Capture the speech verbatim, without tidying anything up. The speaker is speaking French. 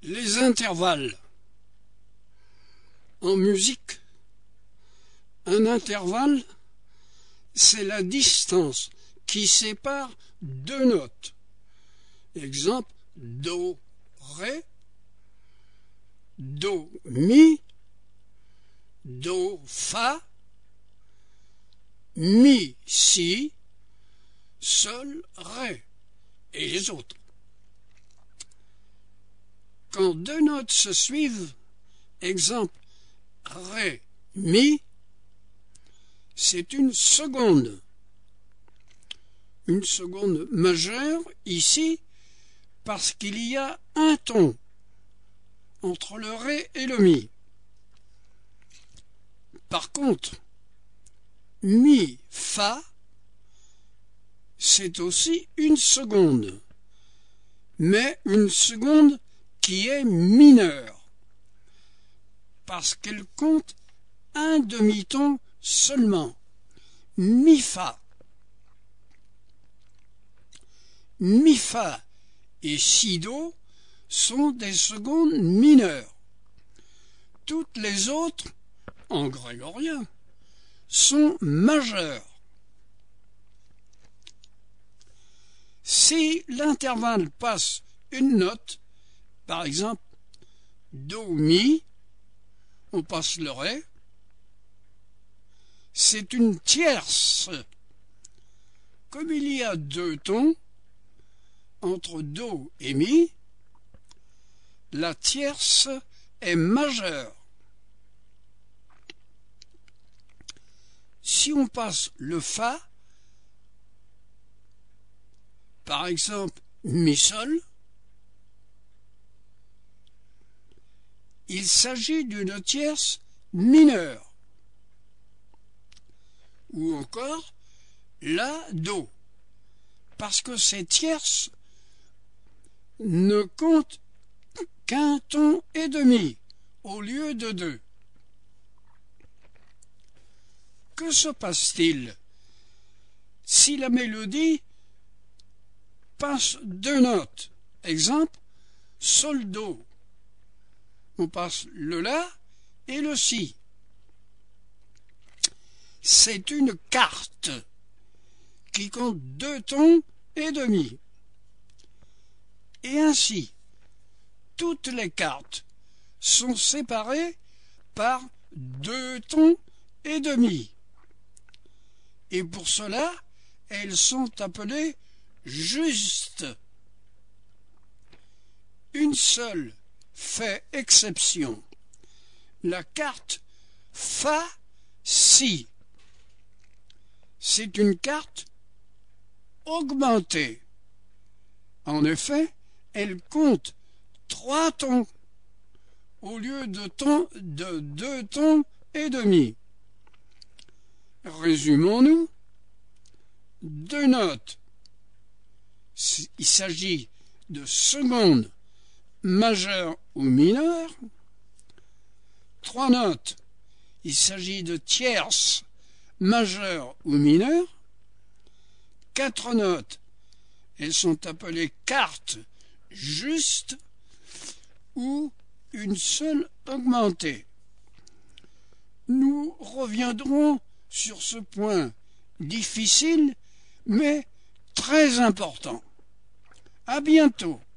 Les intervalles. En musique, un intervalle, c'est la distance qui sépare deux notes. Exemple, do, ré, do, mi, do, fa, mi, si, sol, ré, et les autres. Quand deux notes se suivent, exemple, ré, mi, c'est une seconde. Une seconde majeure ici parce qu'il y a un ton entre le ré et le mi. Par contre, mi, fa, c'est aussi une seconde, mais une seconde qui est mineure, parce qu'elle compte un demi-ton seulement. Mi, fa. Mi, fa et si, do sont des secondes mineures. Toutes les autres, en grégorien, sont majeures. Si l'intervalle passe une note, par exemple, do, mi, on passe le ré, c'est une tierce. Comme il y a deux tons, entre do et mi, la tierce est majeure. Si on passe le fa, par exemple mi sol, il s'agit d'une tierce mineure. Ou encore la, do, parce que ces tierces ne comptent qu'un ton et demi au lieu de deux. Que se passe-t-il si la mélodie passe deux notes? Exemple, sol, do. On passe le la et le si. C'est une carte qui compte deux tons et demi. Et ainsi, toutes les cartes sont séparées par deux tons et demi. Et pour cela, elles sont appelées justes. Une seule fait exception. La carte fa, si. C'est une carte augmentée. En effet, elle compte trois tons au lieu de, ton, de deux tons et demi. Résumons-nous. Deux notes. Il s'agit de secondes majeures ou mineures. Trois notes. Il s'agit de tierces majeures ou mineures. Quatre notes. Elles sont appelées cartes justes ou une seule augmentée. Nous reviendrons sur ce point difficile mais très important. À bientôt.